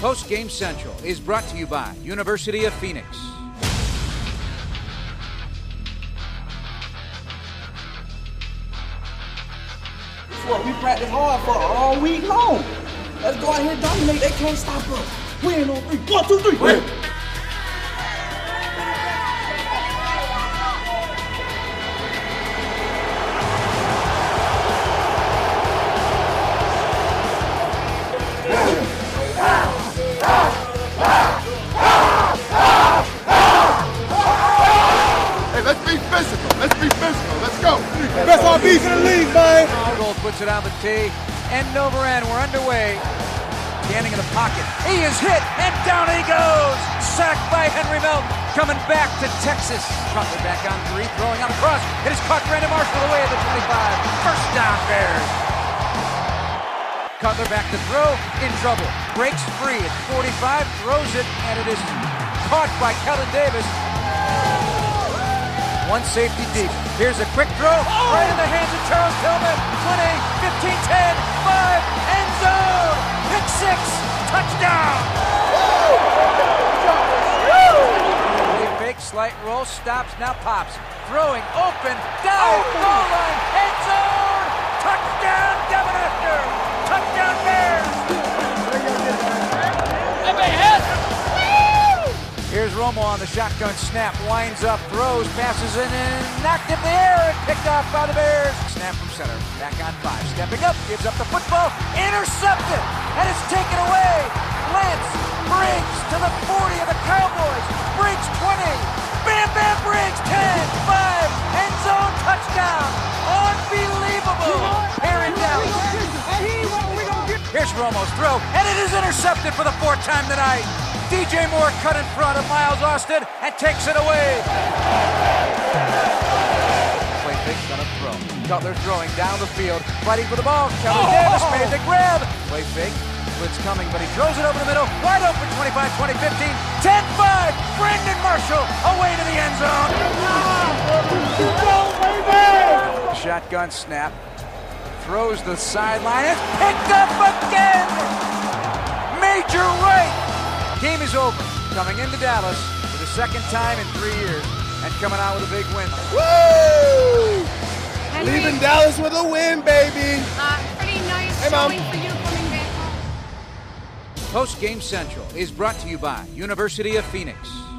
Post Game Central is brought to you by University of Phoenix. That's what we practice hard for all week long. Let's go out here and dominate. They can't stop us. Win on three. 1, 2, 3. Win. Let's be physical. Let's go. Best RBs in the league, man. Gold puts it on the tee. End over end. We're underway. Standing in the pocket. He is hit, and down he goes. Sacked by Henry Melton. Coming back to Texas. Cutler back on three. Throwing on the cross. It is caught. Brandon Marshall away at the 25. First down, Bears. Cutler back to throw. In trouble. Breaks free at 45. Throws it, and it is caught by Kellen Davis. One safety deep. Here's a quick throw. Right in the hands of Charles Tillman. 20, 15, 10, 5, end zone. Pick six. Touchdown. Fake, slight roll. Stops, now pops. Throwing, open, dive, goal line, end zone. Touchdown, Devin Hester. Touchdown, Bears. Here's Romo on the shotgun snap, winds up, throws, passes in, and knocked in the air and picked off by the Bears. Snap from center, back on 5, stepping up, gives up the football, intercepted, and it's taken away. Lance Briggs to the 40 of the Cowboys. Briggs 20, Bam Bam Briggs 10, 5, end zone touchdown. Unbelievable. Aaron Dallas. Here's Romo's throw, and it is intercepted for the 4th time tonight. DJ Moore cut in front of Miles Austin and takes it away. Play fake's gonna throw. Cutler throwing down the field, fighting for the ball. Kellen Davis made the grab. Play fake, blitz coming, but he throws it over the middle. Wide open, 25, 20, 15, 10-5. Brandon Marshall away to the end zone. Shotgun snap. Throws the sideline. It's picked up again. Major right. Game is over. Coming into Dallas for the 2nd time in 3 years and coming out with a big win. Woo! Henry, Leaving Dallas with a win, baby. pretty nice Hey, Mom. showing for you coming back home. Post Game Central is brought to you by University of Phoenix.